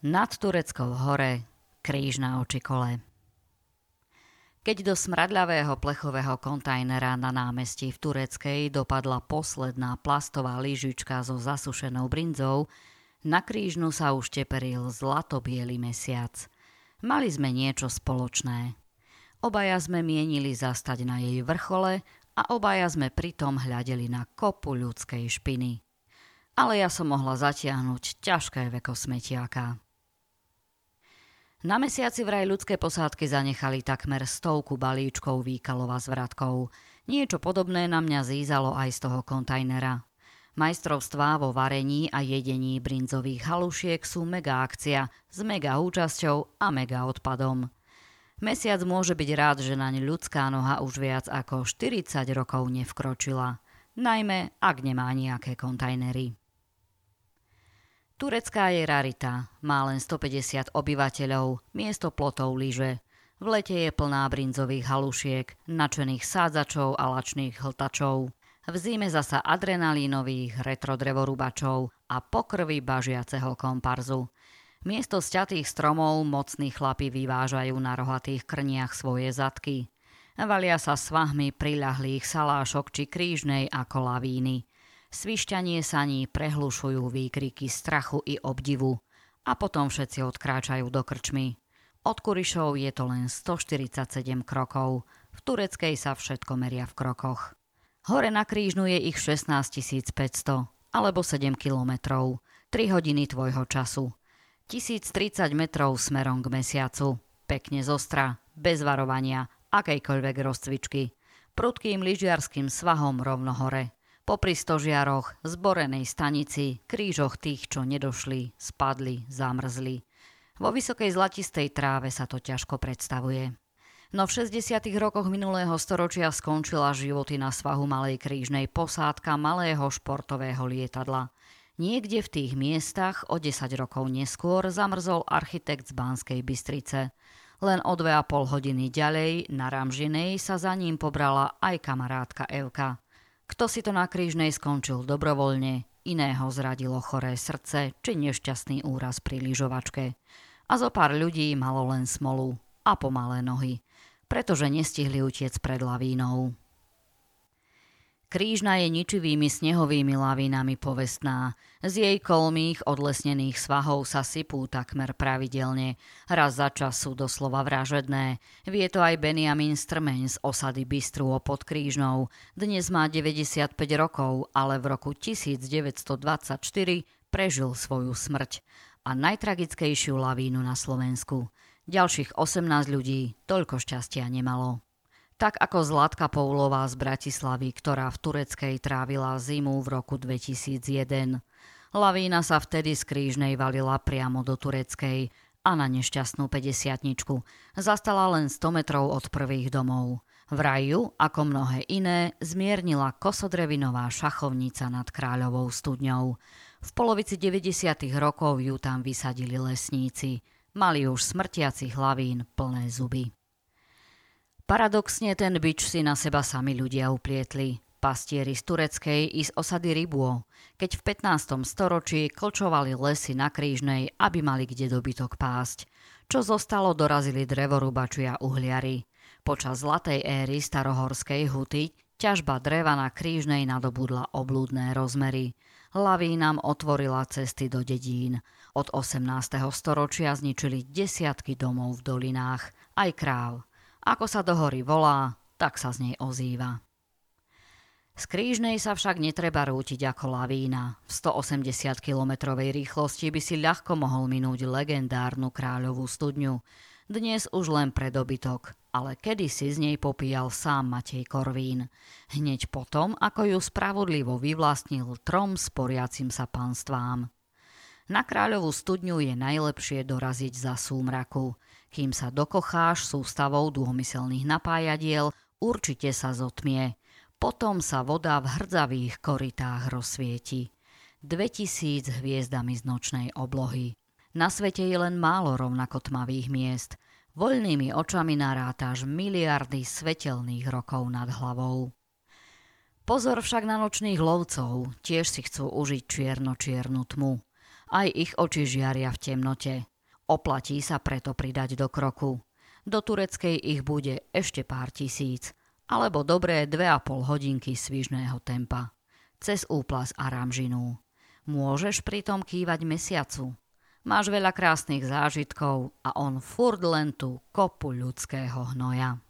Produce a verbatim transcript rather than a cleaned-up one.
Nad Tureckou hore kríž na očikole. Keď do smradľavého plechového kontajnera na námestí v Tureckej dopadla posledná plastová lyžička so zasušenou brinzou, na krížnu sa už teperil zlato-biely mesiac. Mali sme niečo spoločné. Obaja sme mienili zastať na jej vrchole a obaja sme pritom hľadeli na kopu ľudskej špiny. Ale ja som mohla zatiahnuť ťažké veko smetiaka. Na mesiaci vraj ľudské posádky zanechali takmer stovku balíčkov výkalov a zvratkov. Niečo podobné na mňa zízalo aj z toho kontajnera. Majstrovstvá vo varení a jedení brinzových halušiek sú mega akcia s mega účasťou a mega odpadom. Mesiac môže byť rád, že naň ľudská noha už viac ako štyridsať rokov nevkročila. Najmä, ak nemá nejaké kontajnery. Turecká je rarita, má len stopäťdesiat obyvateľov, miesto plotov lyže. V lete je plná brinzových halušiek, nadšených sádzačov a lačných hltačov. V zime zasa adrenalínových retrodrevorúbačov a pokrvy bažiaceho komparzu. Miesto sťatých stromov mocní chlapi vyvážajú na rohatých krniach svoje zadky. Valia sa svahmi priľahlých salášok či krížnej ako lavíny. Svišťanie saní prehlušujú výkriky strachu i obdivu a potom všetci odkráčajú do krčmy. Od Kurišov je to len stoštyridsaťsedem krokov, v Tureckej sa všetko meria v krokoch. Hore na krížnu je ich šestnásťtisícpäťsto alebo sedem kilometrov, tri hodiny tvojho času. tisíctridsať metrov smerom k mesiacu, pekne zostra, bez varovania, akejkoľvek rozcvičky, prudkým lyžiarským svahom rovno hore. Popri stožiaroch, zborenej stanici, krížoch tých, čo nedošli, spadli, zamrzli. Vo vysokej zlatistej tráve sa to ťažko predstavuje. No v šesťdesiatych rokoch minulého storočia skončila životy na svahu malej krížnej posádka malého športového lietadla. Niekde v tých miestach o desať rokov neskôr zamrzol architekt z Banskej Bystrice. Len o dve a pol hodiny ďalej, na Ramžinej, sa za ním pobrala aj kamarátka Evka. Kto si to na krížnej skončil dobrovoľne, iného zradilo choré srdce či nešťastný úraz pri lyžovačke. A zo pár ľudí malo len smolu a pomalé nohy, pretože nestihli utiec pred lavínou. Krížna je ničivými snehovými lavínami povestná. Z jej kolmých odlesnených svahov sa sypú takmer pravidelne. Raz za čas sú doslova vražedné. Vie to aj Benjamin Strmeň z osady Bystruo pod Krížnou. Dnes má deväťdesiatpäť rokov, ale v roku devätnásťstodvadsaťštyri prežil svoju smrť a najtragickejšiu lavínu na Slovensku. Ďalších osemnásť ľudí toľko šťastia nemalo. Tak ako Zlatka Poulová z Bratislavy, ktorá v Tureckej trávila zimu v roku dvetisícjeden. Lavína sa vtedy z Krížnej valila priamo do Tureckej a na nešťastnú päťdesiatničku. Zastala len sto metrov od prvých domov. Vraj ju, ako mnohé iné, zmiernila kosodrevinová šachovnica nad Kráľovou studňou. V polovici deväťdesiatych rokov ju tam vysadili lesníci. Mali už smrtiacich lavín plné zuby. Paradoxne ten bič si na seba sami ľudia uplietli. Pastieri z Tureckej i z osady Rybuo, keď v pätnástom storočí klčovali lesy na Krížnej, aby mali kde dobytok pásť. Čo zostalo, dorazili drevorúbači a uhliari. Počas zlatej éry starohorskej huty ťažba dreva na Krížnej nadobudla oblúdne rozmery. Lavínam otvorila cesty do dedín. Od osemnásteho storočia zničili desiatky domov v dolinách, aj kráv. Ako sa do hory volá, tak sa z nej ozýva. Z Krížnej sa však netreba rútiť ako lavína. V stoosemdesiatkilometrovej rýchlosti by si ľahko mohol minúť legendárnu Kráľovú studňu. Dnes už len pre dobytok, ale kedysi z nej popíjal sám Matej Korvín. Hneď potom, ako ju spravodlivo vyvlastnil trom sporiacim sa panstvám. Na Kráľovú studňu je najlepšie doraziť za súmraku. Kým sa dokocháš sústavou dômyselných napájadiel, určite sa zotmie. Potom sa voda v hrdzavých korytách rozsvieti. Dvetisíc hviezdami z nočnej oblohy. Na svete je len málo rovnako tmavých miest. Voľnými očami narátaš miliardy svetelných rokov nad hlavou. Pozor však na nočných lovcov, tiež si chcú užiť čierno-čiernu tmu. Aj ich oči žiaria v temnote. Oplatí sa preto pridať do kroku. Do tureckej ich bude ešte pár tisíc, alebo dobré dve a pol hodinky svižného tempa. Cez Úplaz a Ramžinu. Môžeš pritom kývať mesiacu. Máš veľa krásnych zážitkov a on furt len tú kopu ľudského hnoja.